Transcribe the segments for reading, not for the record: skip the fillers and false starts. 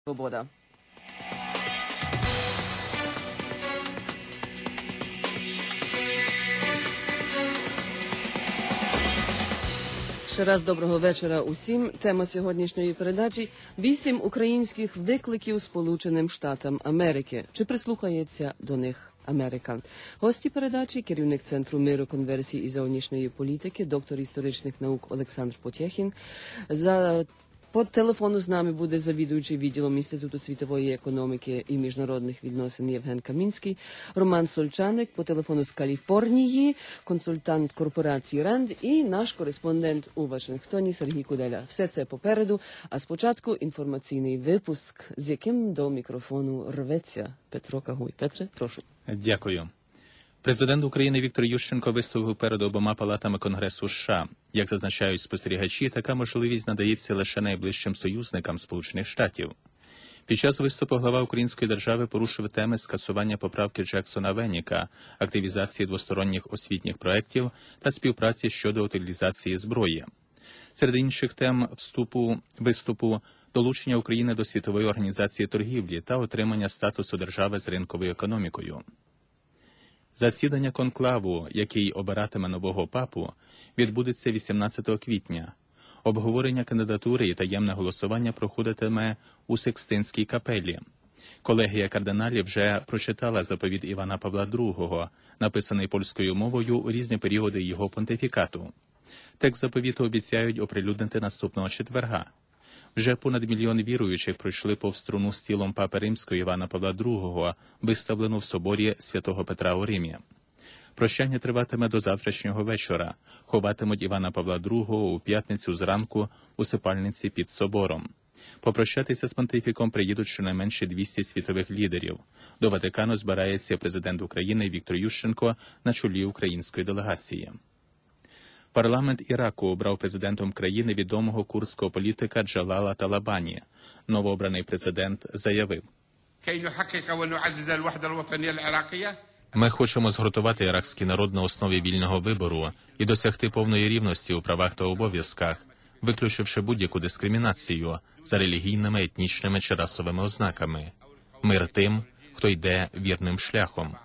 Свобода. Ще раз доброго вечора усім. Тема сьогоднішньої передачі – 8 українських викликів Сполученим Штатам Америки. Чи прислухається до них Америка? Гості передачі – керівник Центру миру, конверсії і зовнішньої політики, доктор історичних наук Олександр Потєхін. По телефону з нами буде завідуючий відділом Інституту світової економіки і міжнародних відносин Євген Камінський, Роман Сольчаник, по телефону з Каліфорнії, консультант корпорації РАНД і наш кореспондент у Вашингтоні Сергій Куделя. Все це попереду, а спочатку інформаційний випуск, з яким до мікрофону рветься Петро Кагуй. Петре, прошу. Дякую. Президент України Віктор Ющенко виступив перед обома палатами Конгресу США. Як зазначають спостерігачі, така можливість надається лише найближчим союзникам Сполучених Штатів. Під час виступу глава української держави порушив теми скасування поправки Джексона-Веніка, активізації двосторонніх освітніх проєктів та співпраці щодо утилізації зброї. Серед інших тем виступу долучення України до Світової організації торгівлі та отримання статусу держави з ринковою економікою. Засідання конклаву, який обиратиме нового папу, відбудеться 18 квітня. Обговорення кандидатури і таємне голосування проходитиме у Секстинській капелі. Колегія кардиналів вже прочитала заповіт Івана Павла II, написаний польською мовою у різні періоди його понтифікату. Текст заповіту обіцяють оприлюднити наступного четверга. Вже понад 1 мільйон віруючих пройшли повз труну з тілом Папи Римського Івана Павла II, виставлену в соборі Святого Петра у Римі. Прощання триватиме до завтрашнього вечора. Ховатимуть Івана Павла II у п'ятницю зранку у сипальниці під собором. Попрощатися з понтифіком приїдуть щонайменше 200 світових лідерів. До Ватикану збирається президент України Віктор Ющенко на чолі української делегації. Парламент Іраку обрав президентом країни відомого курдського політика Джалала Талабані. Новообраний президент заявив: «Ми хочемо згуртувати іракський народ на основі вільного вибору і досягти повної рівності у правах та обов'язках, виключивши будь-яку дискримінацію за релігійними, етнічними чи расовими ознаками. Мир тим, хто йде вірним шляхом».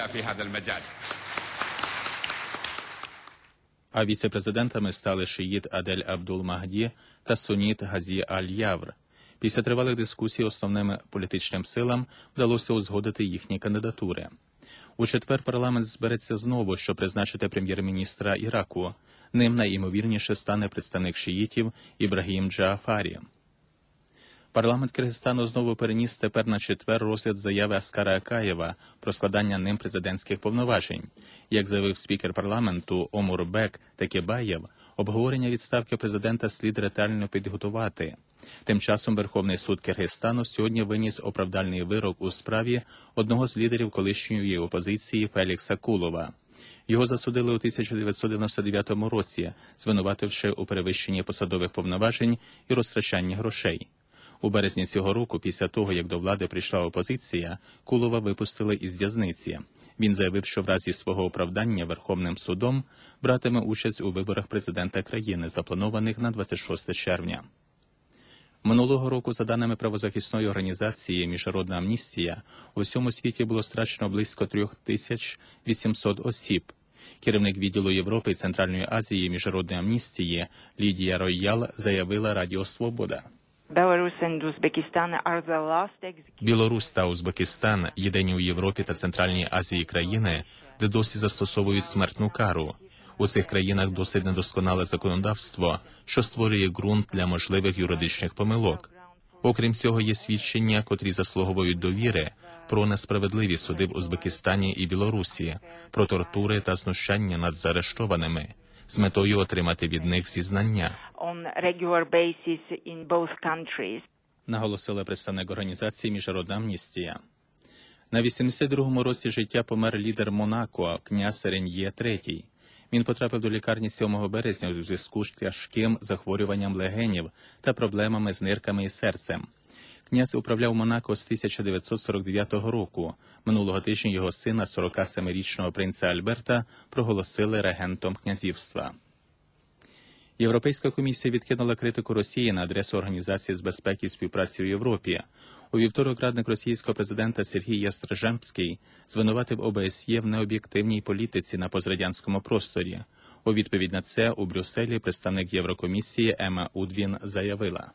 А віце-президентами стали шиїт Адель Абдул-Магді та суніт Газі Аль-Явр. Після тривалих дискусій основним політичним силам вдалося узгодити їхні кандидатури. У четвер парламент збереться знову, щоб призначити прем'єр-міністра Іраку. Ним найімовірніше стане представник шиїтів Ібрагім Джаафарі. Парламент Киргизстану знову переніс тепер на четвер розгляд заяви Аскара Акаєва про складання ним президентських повноважень. Як заявив спікер парламенту Омурбек Текебаєв, обговорення відставки президента слід ретельно підготувати. Тим часом Верховний суд Киргизстану сьогодні виніс оправдальний вирок у справі одного з лідерів колишньої опозиції Фелікса Кулова. Його засудили у 1999 році, звинувативши у перевищенні посадових повноважень і розтрачанні грошей. У березні цього року, після того, як до влади прийшла опозиція, Кулова випустили із в'язниці. Він заявив, що в разі свого оправдання Верховним судом братиме участь у виборах президента країни, запланованих на 26 червня. Минулого року, за даними правозахисної організації «Міжнародна амністія», у всьому світі було страчено близько 3800 осіб. Керівник відділу Європи і Центральної Азії Міжнародної амністії Лідія Роял заявила Радіо Свобода: «Білорусь та Узбекистан – єдині у Європі та Центральній Азії країни, де досі застосовують смертну кару. У цих країнах досить недосконале законодавство, що створює ґрунт для можливих юридичних помилок. Окрім цього, є свідчення, котрі заслуговують довіри, про несправедливі суди в Узбекистані і Білорусі, про тортури та знущання над заарештованими, з метою отримати від них зізнання», наголосила представник організації «Міжнародна амністія». На 82-му році життя помер лідер Монако, князь Рен'є III. Він потрапив до лікарні 7 березня у зв'язку з тяжким захворюванням легенів та проблемами з нирками і серцем. Князь управляв Монако з 1949 року. Минулого тижня його сина, 47-річного принца Альберта, проголосили регентом князівства. Європейська комісія відкинула критику Росії на адресу Організації з безпеки і співпраці у Європі. У вівторок радник російського президента Сергій Ястрежемський звинуватив ОБСЄ в необ'єктивній політиці на пострадянському просторі. У відповідь на це у Брюсселі представник Єврокомісії Ема Удвін заявила: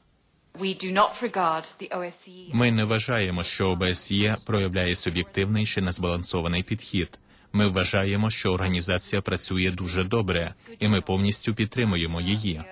«Ми не вважаємо, що ОБСЄ проявляє суб'єктивний чи незбалансований підхід. Ми вважаємо, що організація працює дуже добре, і ми повністю підтримуємо її».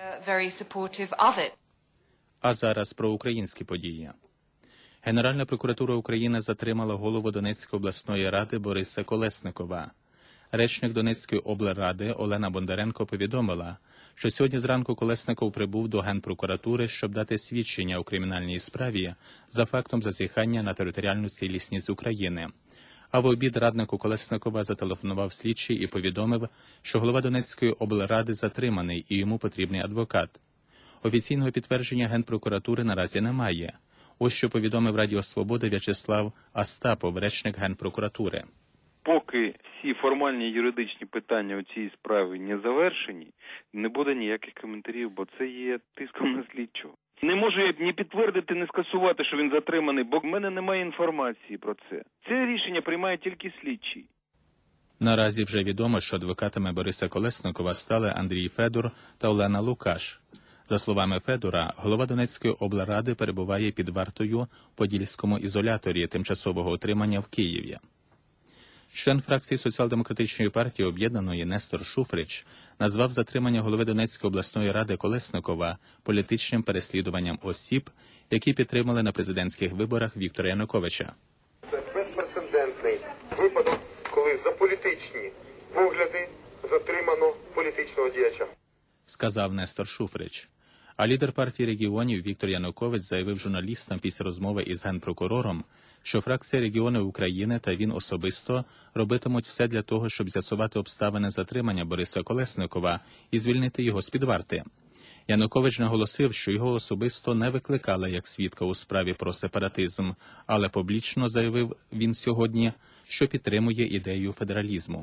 А зараз про українські події. Генеральна прокуратура України затримала голову Донецької обласної ради Бориса Колесникова. Речник Донецької облради Олена Бондаренко повідомила, що сьогодні зранку Колесников прибув до Генпрокуратури, щоб дати свідчення у кримінальній справі за фактом зазіхання на територіальну цілісність України. А в обід раднику Колесникова зателефонував слідчий і повідомив, що голова Донецької облради затриманий і йому потрібний адвокат. Офіційного підтвердження Генпрокуратури наразі немає. Ось що повідомив Радіо Свобода В'ячеслав Астапов, речник Генпрокуратури. Поки всі формальні юридичні питання у цій справі не завершені, не буде ніяких коментарів, бо це є тиском на слідчого. Не можу я ні підтвердити, ні скасувати, що він затриманий, бо в мене немає інформації про це. Це рішення приймає тільки слідчий. Наразі вже відомо, що адвокатами Бориса Колесникова стали Андрій Федор та Олена Лукаш. За словами Федора, голова Донецької облради перебуває під вартою в Подільському ізоляторі тимчасового утримання в Києві. Член фракції Соціал-демократичної партії Об'єднаної Нестор Шуфрич назвав затримання голови Донецької обласної ради Колесникова політичним переслідуванням осіб, які підтримали на президентських виборах Віктора Януковича. Це безпрецедентний випадок, коли за політичні погляди затримано політичного діяча, сказав Нестор Шуфрич. А лідер партії регіонів Віктор Янукович заявив журналістам після розмови із генпрокурором, що фракція «Регіони України» та він особисто робитимуть все для того, щоб з'ясувати обставини затримання Бориса Колесникова і звільнити його з-під варти. Янукович наголосив, що його особисто не викликали як свідка у справі про сепаратизм, але публічно заявив він сьогодні, що підтримує ідею федералізму.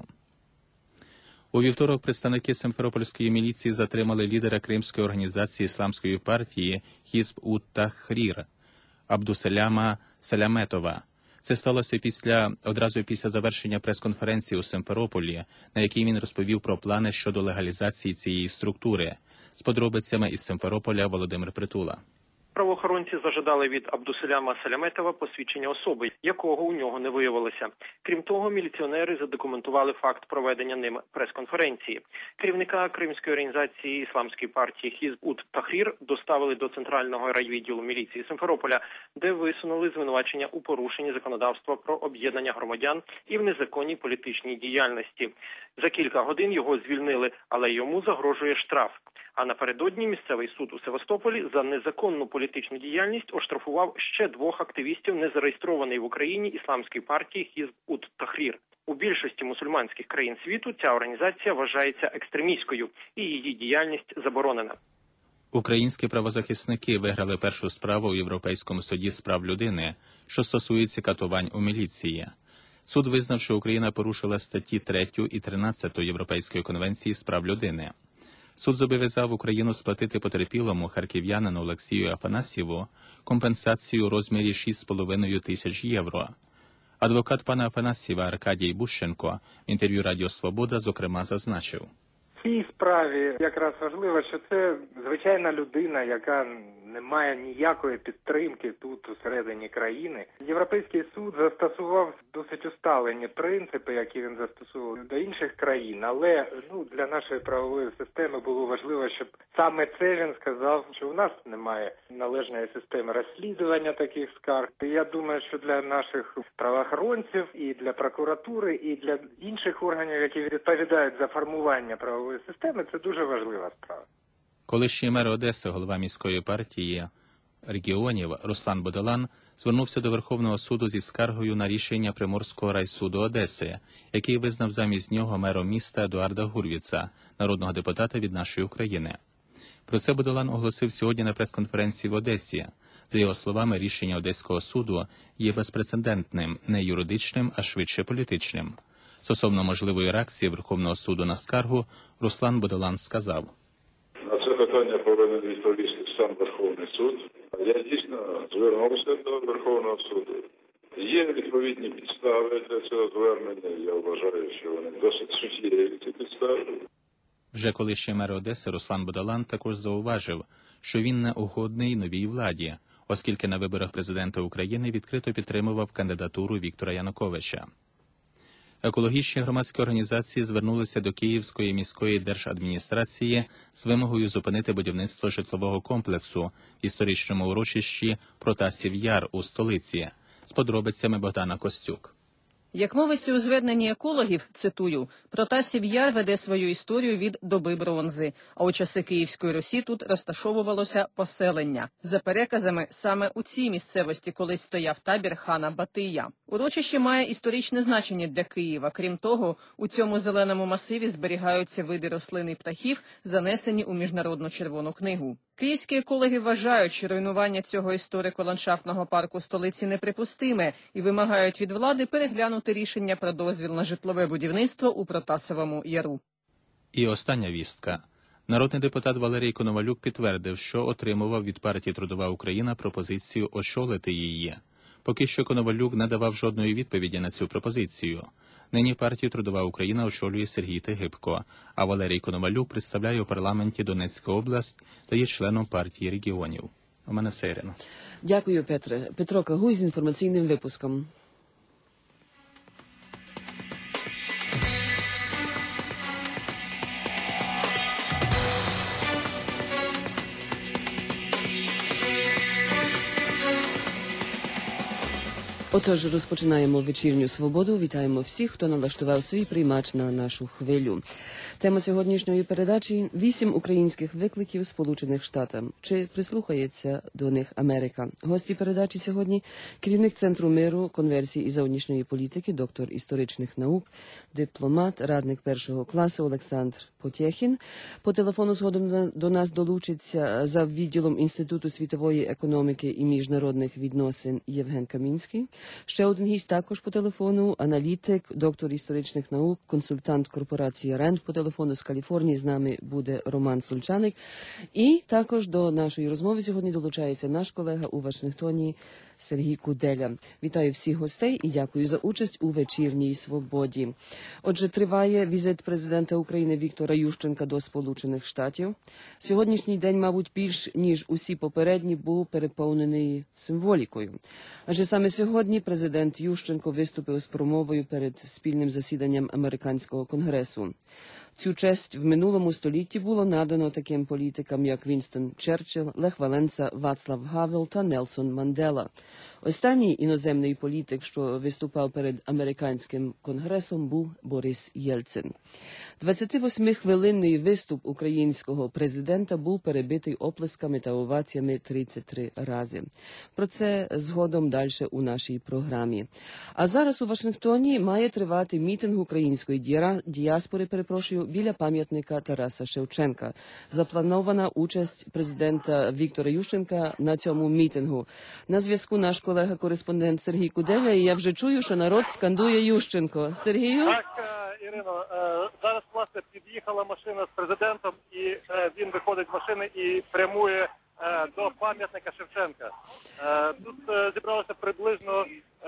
У вівторок представники Симферопольської міліції затримали лідера кримської організації ісламської партії Хізб-ут-Тахрір Абдусаляма Саляметова. Це сталося одразу після завершення прес-конференції у Симферополі, на якій він розповів про плани щодо легалізації цієї структури. З подробицями із Симферополя Володимир Притула. Правоохоронці зажадали від Абдусаляма Саляметова посвідчення особи, якого у нього не виявилося. Крім того, міліціонери задокументували факт проведення ним прес-конференції. Керівника кримської організації ісламської партії Хізб-ут-Тахрір доставили до центрального райвідділу міліції Симферополя, де висунули звинувачення у порушенні законодавства про об'єднання громадян і в незаконній політичній діяльності. За кілька годин його звільнили, але йому загрожує штраф. А напередодні місцевий суд у Севастополі за незаконну політичну діяльність оштрафував ще 2 активістів незареєстрованої в Україні ісламської партії Хізб-ут-Тахрір. У більшості мусульманських країн світу ця організація вважається екстремістською і її діяльність заборонена. Українські правозахисники виграли першу справу у Європейському суді з прав людини, що стосується катувань у міліції. Суд визнав, що Україна порушила статті 3 і 13 Європейської конвенції з прав людини. Суд зобов'язав Україну сплатити потерпілому харків'янину Олексію Афанасьєву компенсацію у розмірі 6,5 тисяч євро. Адвокат пана Афанасьєва Аркадій Бущенко в інтерв'ю Радіо Свобода, зокрема, зазначив. В цій справі якраз важливо, що це звичайна людина, яка не має ніякої підтримки тут усередині країни. Європейський суд застосував досить усталені принципи, які він застосовував до інших країн, але для нашої правової системи було важливо, щоб саме це він сказав, що у нас немає належної системи розслідування таких скарг. І я думаю, що для наших правоохоронців і для прокуратури, і для інших органів, які відповідають за формування правової системи, це дуже важлива справа. Колишній мер Одеси, голова міської партії регіонів Руслан Бодолан звернувся до Верховного суду зі скаргою на рішення Приморського райсуду Одеси, який визнав замість нього мером міста Едуарда Гурвіца, народного депутата від «Нашої України». Про це Бодолан оголосив сьогодні на прес-конференції в Одесі. За його словами, рішення Одеського суду є безпрецедентним, не юридичним, а швидше політичним. Стосовно можливої реакції Верховного суду на скаргу, Руслан Бодолан сказав. На це питання повинен відповісти сам Верховний суд. Я дійсно звернувся до Верховного суду. Є відповідні підстави для цього звернення. Я вважаю, що вони досить суттєві, ці підстави. Вже колишній мер Одеси Руслан Будалан також зауважив, що він не угодний новій владі, оскільки на виборах президента України відкрито підтримував кандидатуру Віктора Януковича. Екологічні громадські організації звернулися до Київської міської держадміністрації з вимогою зупинити будівництво житлового комплексу в історичному урочищі Протасів Яр у столиці. З подробицями Богдана Костюк. Як мовиться у зверненні екологів, цитую, «Протасів Яр веде свою історію від доби бронзи, а у часи Київської Русі тут розташовувалося поселення. За переказами, саме у цій місцевості колись стояв табір хана Батия. Урочище має історичне значення для Києва. Крім того, у цьому зеленому масиві зберігаються види рослин і птахів, занесені у Міжнародну червону книгу. Київські екологи вважають, що руйнування цього історико-ландшафтного парку столиці неприпустиме і вимагають від влади переглянути рішення про дозвіл на житлове будівництво у Протасовому Яру. І остання вістка. Народний депутат Валерій Коновалюк підтвердив, що отримував від партії «Трудова Україна» пропозицію очолити її. Поки що Коновалюк не давав жодної відповіді на цю пропозицію. Нині партію «Трудова Україна» очолює Сергій Тигибко, а Валерій Коновалюк представляє у парламенті Донецьку область та є членом партії регіонів. У мене все, Ірино. Дякую, Петре. Петро Кагуй з інформаційним випуском. Отож, розпочинаємо вечірню свободу. Вітаємо всіх, хто налаштував свій приймач на нашу хвилю. Тема сьогоднішньої передачі – 8 українських викликів Сполучених Штатам. Чи прислухається до них Америка? Гості передачі сьогодні – керівник Центру миру, конверсії і зовнішньої політики, доктор історичних наук, дипломат, радник першого класу Олександр Потєхін. По телефону згодом до нас долучиться за відділом Інституту світової економіки і міжнародних відносин Євген Камінський. Ще один гість також по телефону, аналітик, доктор історичних наук, консультант корпорації РЕНД по телефону з Каліфорнії. З нами буде Роман Сольчаник. І також до нашої розмови сьогодні долучається наш колега у Вашингтоні Сергій Куделя. Вітаю всіх гостей і дякую за участь у вечірній свободі. Отже, триває візит президента України Віктора Ющенка до Сполучених Штатів. Сьогоднішній день, мабуть, більш ніж усі попередні, був переповнений символікою. Адже саме сьогодні президент Ющенко виступив з промовою перед спільним засіданням американського конгресу. Цю честь в минулому столітті було надано таким політикам, як Вінстон Черчилль, Лех Валенса, Вацлав Гавел та Нельсон Мандела. Останній іноземний політик, що виступав перед американським конгресом, був Борис Єльцин. 28-хвилинний виступ українського президента був перебитий оплесками та оваціями 33 рази. Про це згодом далі у нашій програмі. А зараз у Вашингтоні має тривати мітинг української діаспори, біля пам'ятника Тараса Шевченка. Запланована участь президента Віктора Ющенка на цьому мітингу. На зв'язку наш колега-кореспондент Сергій Куделя, і я вже чую, що народ скандує Ющенко. Сергію? Так, Ірино, зараз, власне, під'їхала машина з президентом, і він виходить з машини і прямує до пам'ятника Шевченка. Тут зібралося приблизно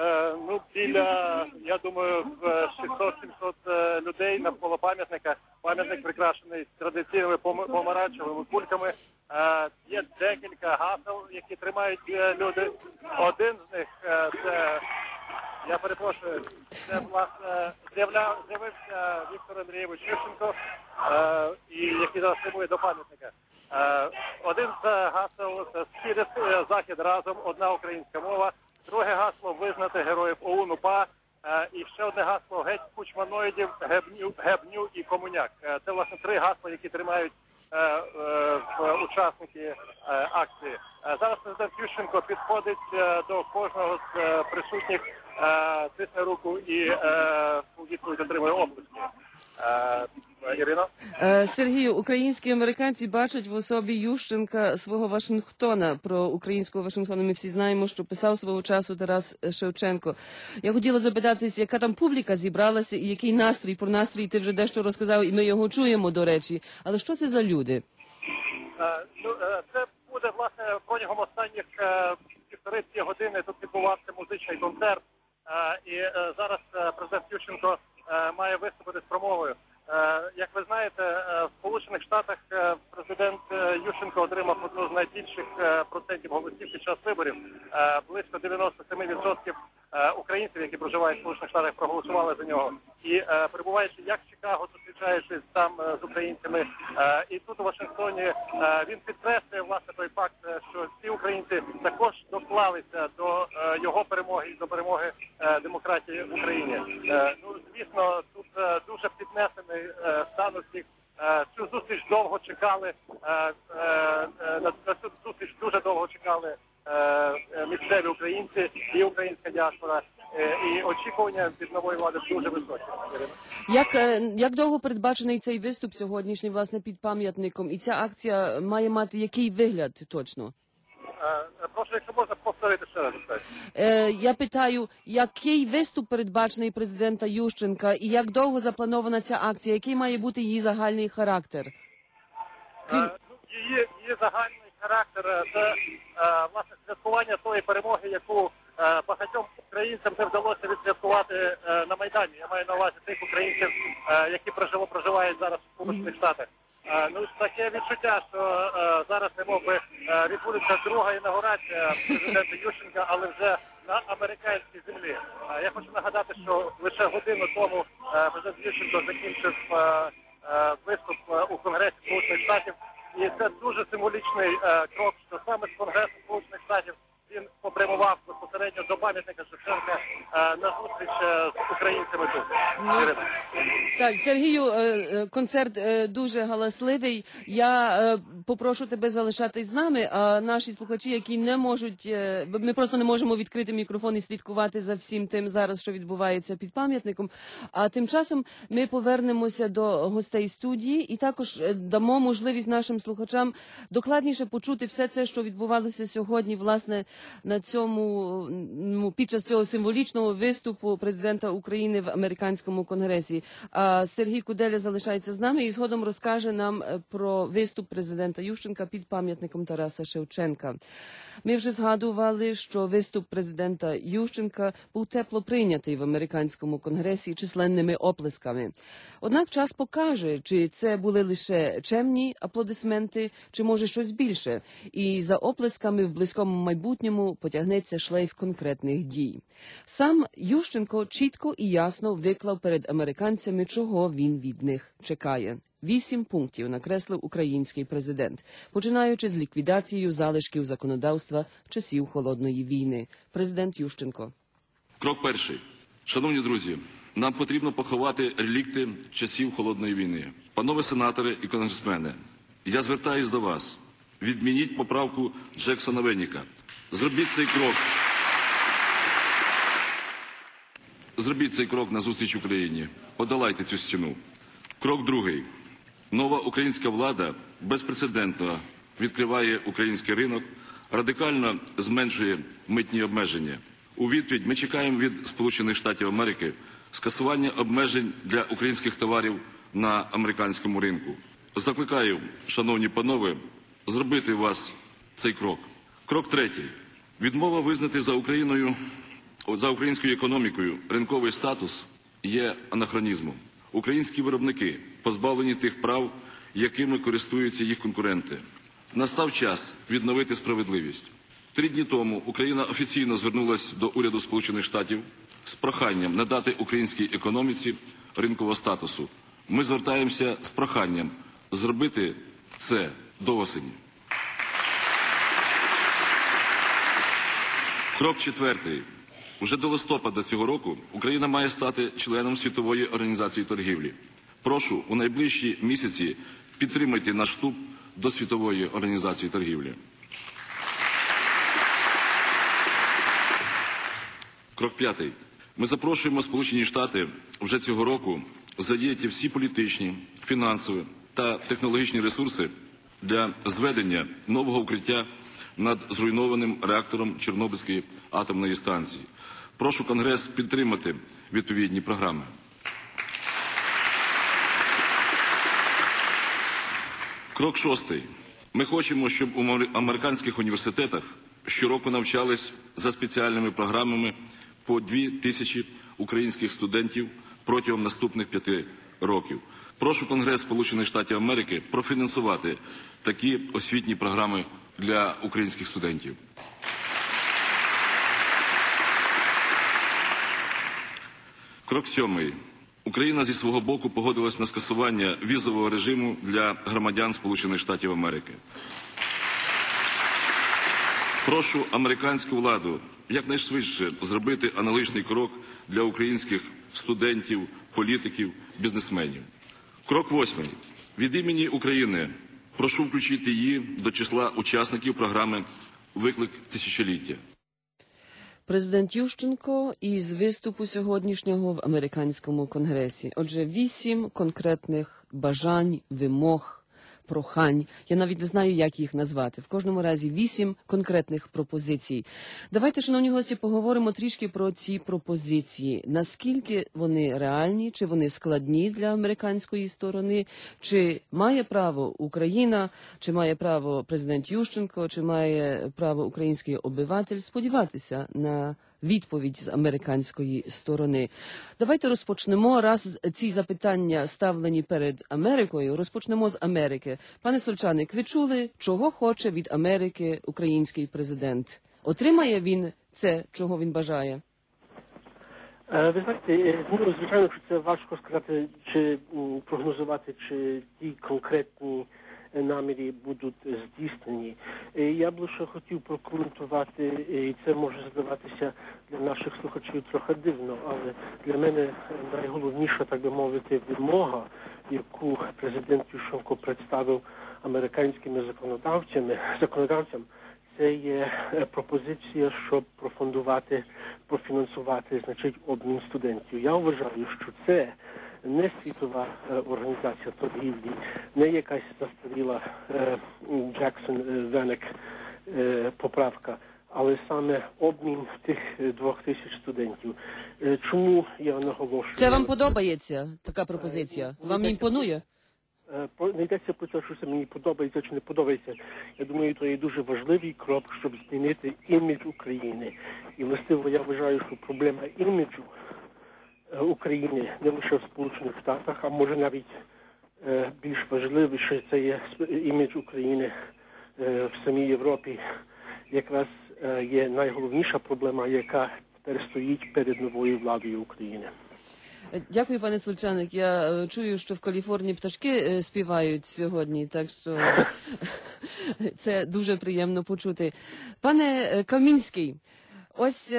біля, я думаю, 600-700 людей навколо пам'ятника. Пам'ятник прикрашений традиційними помаранчевими кульками. Є декілька гасел, які тримають люди. Один з них це, я перепрошую, це, власне, з'явився Віктор Андрійович Ющенко, який зараз прямує до пам'ятника. Один з гасел – це «Схід, захід разом», одна українська мова. Друге гасло – «Визнати героїв ОУН, УПА». І ще одне гасло – «Геть кучманоїдів, гебню і комуняк». Це, власне, три гасла, які тримають учасники акції. Зараз президент Ющенко підходить до кожного з присутніх, тисне руку і у відповідь отримує оплески. Ірино? Сергію, українські американці бачать в особі Ющенка свого Вашингтона. Про українського Вашингтона ми всі знаємо, що писав свого часу Тарас Шевченко. Я хотіла запитатись, яка там публіка зібралася і який настрій? Про настрій ти вже дещо розказав, і ми його чуємо, до речі. Але що це за люди? Це буде, власне, протягом останніх 1,5-2 години тут відбувався музичний концерт. І зараз президент Ющенко має виступити з промовою. Як ви знаєте, в Сполучених Штатах президент Ющенко отримав одну з найбільших процентів голосів під час виборів. Близько 97% українців, які проживають в Сполучених Штатах, проголосували за нього. І перебуваючи як в Чикаго, зустрічаючись там з українцями, і тут у Вашингтоні, він підкреслює, власне, той факт, що всі українці також доклалися до його перемоги і до перемоги демократії в Україні. Ну, звісно, тут дуже піднесений стан усіх. Цю зустріч довго чекали, на цю зустріч дуже довго чекали місцеві українці і українська діаспора. І очікування від нової влади дуже високі. Як довго передбачений цей виступ сьогоднішній, власне, під пам'ятником? І ця акція має мати який вигляд точно? Прошу, якщо можна повторити ще раз. Я питаю, який виступ передбачений президента Ющенка і як довго запланована ця акція? Який має бути її загальний характер? Її загальний характер – це, власне, святкування тої перемоги, яку багатьом українцям не вдалося відсвяткувати на Майдані. Я маю на увазі тих українців, які проживають зараз в Сполучених Штатах. Ну, таке відчуття, що зараз, немов би, відбудеться друга інаугурація президента Ющенка, але вже на американській землі. Я хочу нагадати, що лише годину тому президент Ющенко закінчив виступ у Конгресі Сполучених Штатів. І це дуже символічний крок, що саме з Конгресу Сполучених Штатів він попрямував безпосередньо до пам'ятника Шевченка на зустріч з українцями тут. Так, Сергію, концерт дуже галасливий. Я попрошу тебе залишатись з нами, а наші слухачі, які не можуть, ми просто не можемо відкрити мікрофон і слідкувати за всім тим зараз, що відбувається під пам'ятником. А тим часом ми повернемося до гостей студії і також дамо можливість нашим слухачам почути все це, що відбувалося сьогодні, власне, на цьому, під час цього символічного виступу президента України в американському конгресі. А Сергій Куделя залишається з нами і згодом розкаже нам про виступ президента Ющенка під пам'ятником Тараса Шевченка. Ми вже згадували, що виступ президента Ющенка був тепло прийнятий в американському конгресі численними оплесками. Однак час покаже, чи це були лише чемні аплодисменти, чи може щось більше. І за оплесками в близькому майбутньому потягнеться шлейф конкретних дій. Сам Ющенко чітко і ясно виклав перед американцями, чого він від них чекає. 8 пунктів накреслив український президент, починаючи з ліквідацією залишків законодавства часів Холодної війни. Президент Ющенко. Крок перший. Шановні друзі, нам потрібно поховати релікти часів Холодної війни. Панове сенатори і конгресмени, я звертаюсь до вас. Відмініть поправку Джексона Венніка. Зробіть цей крок на зустріч Україні. Подолайте цю стіну. Крок другий. Нова українська влада безпрецедентно відкриває український ринок, радикально зменшує митні обмеження. У відповідь ми чекаємо від Сполучених Штатів Америки скасування обмежень для українських товарів на американському ринку. Закликаю, шановні панове, зробити у вас цей крок. Крок третій. Відмова визнати за українською економікою ринковий статус є анахронізмом. Українські виробники позбавлені тих прав, якими користуються їх конкуренти. Настав час відновити справедливість. 3 дні тому Україна офіційно звернулася до уряду Сполучених Штатів з проханням надати українській економіці ринкового статусу. Ми звертаємося з проханням зробити це до осені. Крок четвертий. Уже до листопада цього року Україна має стати членом Світової організації торгівлі. Прошу, у найближчі місяці підтримайте наш вступ до Світової організації торгівлі. Крок п'ятий. Ми запрошуємо Сполучені Штати вже цього року задіяти всі політичні, фінансові та технологічні ресурси для зведення нового укриття над зруйнованим реактором Чорнобильської атомної станції. Прошу Конгрес підтримати відповідні програми. Крок шостий. Ми хочемо, щоб у американських університетах щороку навчались за спеціальними програмами по 2000 українських студентів протягом наступних 5 років. Прошу Конгрес Сполучених Штатів Америки профінансувати такі освітні програми для українських студентів. Крок 7. Україна зі свого боку погодилась на скасування візового режиму для громадян Сполучених Штатів Америки. Прошу американську владу якнайшвидше зробити аналогічний крок для українських студентів, політиків, бізнесменів. Крок 8. Від імені України прошу включити її до числа учасників програми «Виклик тисячоліття». Президент Ющенко із виступу сьогоднішнього в американському конгресі. Отже, 8 конкретних бажань, вимог, прохань. Я навіть не знаю, як їх назвати. В кожному разі 8 конкретних пропозицій. Давайте, шановні гості, поговоримо трішки про ці пропозиції. Наскільки вони реальні, чи вони складні для американської сторони, чи має право Україна, чи має право президент Ющенко, чи має право український обиватель сподіватися на відповідь з американської сторони. Давайте розпочнемо, раз ці запитання ставлені перед Америкою, розпочнемо з Америки. Пане Сольчаник, ви чули, чого хоче від Америки український президент? Отримає він це, чого він бажає? Ви знаєте, звичайно, що це важко сказати, чи прогнозувати, чи ті конкретні наміри будуть здійснені. Я б лише хотів прокоментувати, і це може здаватися для наших слухачів трохи дивно, але для мене найголовніша, так би мовити, вимога, яку президент Ющенко представив американським законодавцям, це є пропозиція, щоб профінансувати, значить, обмін студентів. Я вважаю, що це не світова організація торгівлі, не якась застаріла Джексон-Венек поправка, але саме обмін тих 2000 студентів. Чому я наголошую? Це вам подобається, така пропозиція? Вам імпонує? Не йдеться про те, що це мені подобається чи не подобається. Я думаю, це є дуже важливий крок, щоб змінити імідж України. І, властиво, я вважаю, що проблема іміджу України не лише в Сполучених Штатах, а може навіть більш важливіше, це є імідж України в самій Європі. Якраз є найголовніша проблема, яка тепер стоїть перед новою владою України. Дякую, пане Сольчаник. Я чую, що в Каліфорнії пташки співають сьогодні, так що це дуже приємно почути. Пане Камінський, ось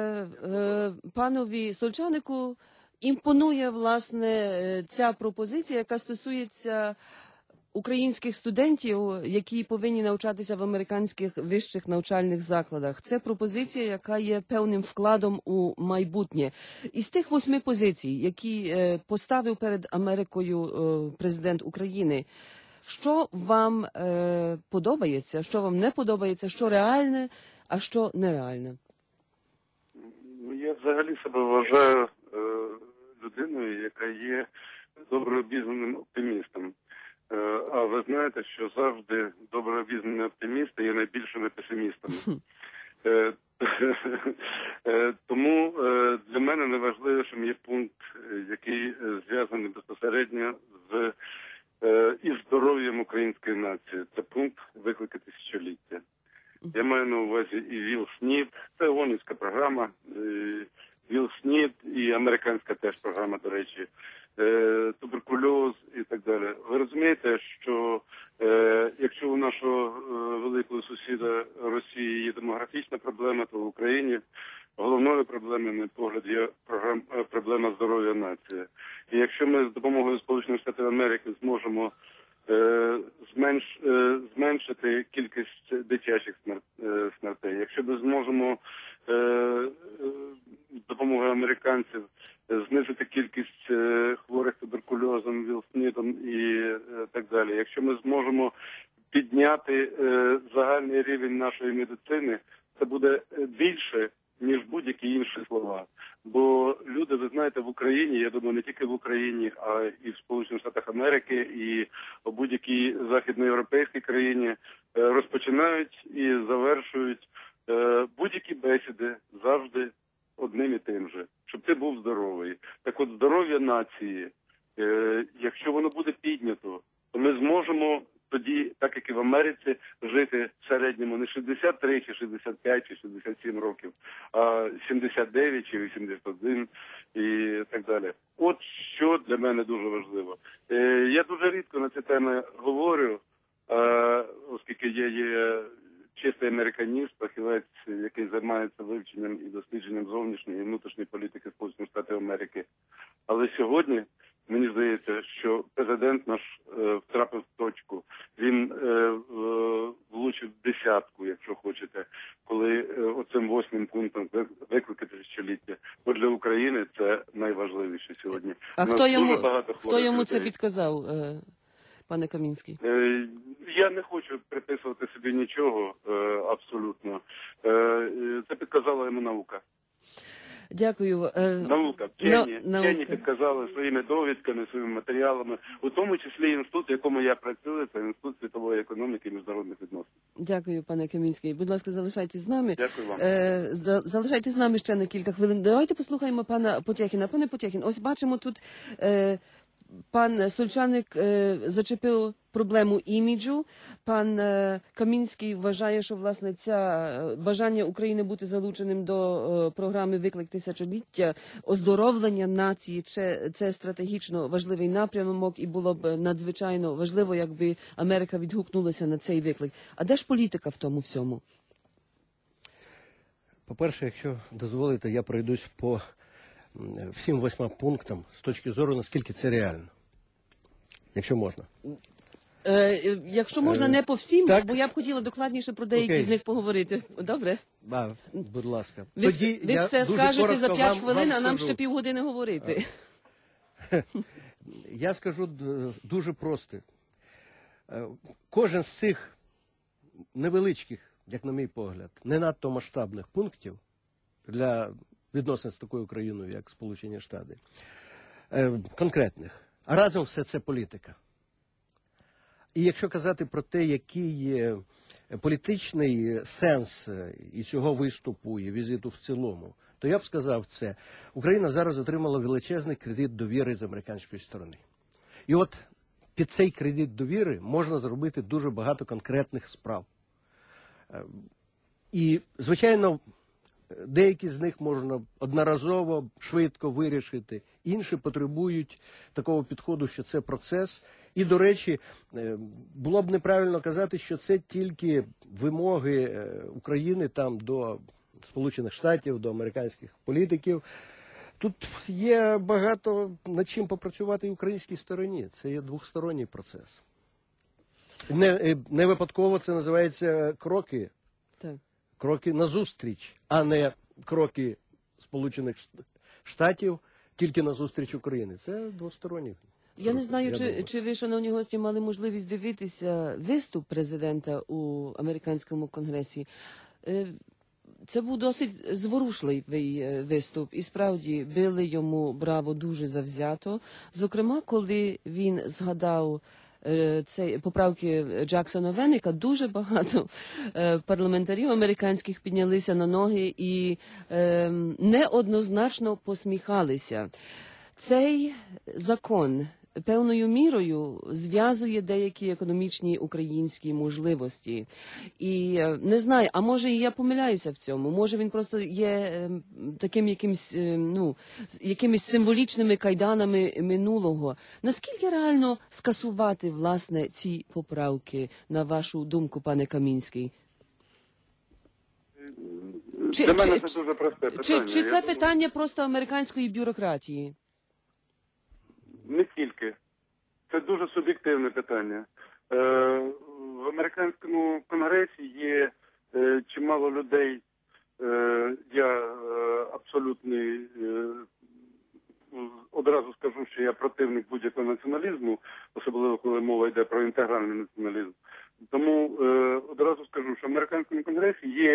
панові Сольчанику імпонує, власне, ця пропозиція, яка стосується українських студентів, які повинні навчатися в американських вищих навчальних закладах. Це пропозиція, яка є певним вкладом у майбутнє. Із тих 8 позицій, які поставив перед Америкою президент України, що вам подобається, що вам не подобається, що реальне, а що нереальне? Я взагалі себе вважаю людиною, яка є добре обізнаним оптимістом. А ви знаєте, що завжди добре обізнані оптимісти є найбільшими песимістами. Тому для мене найважливішим є пункт, який зв'язаний безпосередньо із здоров'ям української нації. Це пункт «Виклики тисячоліття». Я маю на увазі і ВІЛ-СНІД, це ООНівська програма, ВІЛ-СНІД і американська теж програма, до речі, туберкульоз і так далі. Ви розумієте, що якщо у нашого великого сусіда Росії є демографічна проблема, то в Україні головною проблемою, на погляд, є проблема здоров'я нації. І якщо ми з допомогою Сполучених Штатів Америки зможемо зменшити кількість дитячих смертей, якщо ми зможемо з допомогою американців знизити кількість хворих туберкульозом, ВІЛ-СНІДом і так далі, якщо ми зможемо підняти загальний рівень нашої медицини, це буде більше, ніж будь-які інші слова. Бо люди, ви знаєте, в Україні, я думаю, не тільки в Україні, а і в Сполучених Штатах Америки, і в будь-якій західноєвропейській країні розпочинають і завершують будь-які бесіди завжди одним і тим же, щоб ти був здоровий. Так от, здоров'я нації, якщо воно буде піднято, то ми зможемо тоді, так як і в Америці, жити в середньому не 63, чи 65, чи 67 років, а 79, чи 81 і так далі. От що для мене дуже важливо. Я дуже рідко на ці теми говорю, оскільки я є чистий американіст, фахівець, який займається вивченням і дослідженням зовнішньої і внутрішньої політики Сполучених Штатів Америки. Але сьогодні мені здається, що президент наш втрапив в точку. Він влучив десятку, якщо хочете, коли оцим 8 пунктом виклики тисячоліття. Бо для України це найважливіше сьогодні. А хто йому це підказав, пане Камінський? Я не хочу приписувати собі нічого абсолютно. Це підказала йому наука. Дякую. Наука. Вчені підказали своїми довідками, своїми матеріалами, у тому числі інститут, в якому я працюю, це Інститут світової економіки і міжнародних відносин. Дякую, пане Камінський. Будь ласка, залишайтесь з нами. Дякую вам. Залишайтесь з нами ще на кілька хвилин. Давайте послухаємо пана Потєхіна. Пане Потєхін, ось бачимо тут, пан Сольчаник зачепив проблему іміджу. Пан Камінський вважає, що, власне, ця бажання України бути залученим до програми «Виклик тисячоліття», оздоровлення нації, це стратегічно важливий напрямок і було б надзвичайно важливо, якби Америка відгукнулася на цей виклик. А де ж політика в тому всьому? По-перше, якщо дозволите, я пройдусь по всім 8 пунктам з точки зору, наскільки це реально. Якщо можна. Якщо можна, не по всім, так, бо я б хотіла докладніше про деякі з них поговорити. Добре? Будь ласка. Ви все скажете за 5 хвилин, а нам ще півгодини говорити. Я скажу дуже просто. Кожен з цих невеличких, як на мій погляд, не надто масштабних пунктів для відносин з такою країною, як Сполучені Штати, конкретних. А разом все це політика. І якщо казати про те, який політичний сенс і цього виступу, і візиту в цілому, то я б сказав це. Україна зараз отримала величезний кредит довіри з американської сторони. І от під цей кредит довіри можна зробити дуже багато конкретних справ. І, звичайно, деякі з них можна одноразово, швидко вирішити. Інші потребують такого підходу, що це процес. І, до речі, було б неправильно казати, що це тільки вимоги України там до Сполучених Штатів, до американських політиків. Тут є багато над чим попрацювати і українській стороні. Це є двосторонній процес. Не випадково це називається кроки. Так. Кроки назустріч, а не кроки Сполучених Штатів тільки назустріч України. Це двосторонні. Я не знаю, чи ви, шановні гості, мали можливість дивитися виступ президента у американському конгресі. Це був досить зворушливий виступ. І справді били йому браво дуже завзято. Зокрема, коли він згадав поправки Джексона Веника, дуже багато парламентарів американських піднялися на ноги і неоднозначно посміхалися. Цей закон певною мірою зв'язує деякі економічні українські можливості. І не знаю, а може і я помиляюся в цьому, може він просто є таким якимись символічними кайданами минулого. Наскільки реально скасувати, власне, ці поправки, на вашу думку, пане Камінський? Для мене це дуже просте питання. Чи це питання просто американської бюрократії? Не тільки. Це дуже суб'єктивне питання. В американському конгресі є чимало людей. Я абсолютний, одразу скажу, що я противник будь-якого націоналізму, особливо коли мова йде про інтегральний націоналізм. Тому одразу скажу, що в американському конгресі є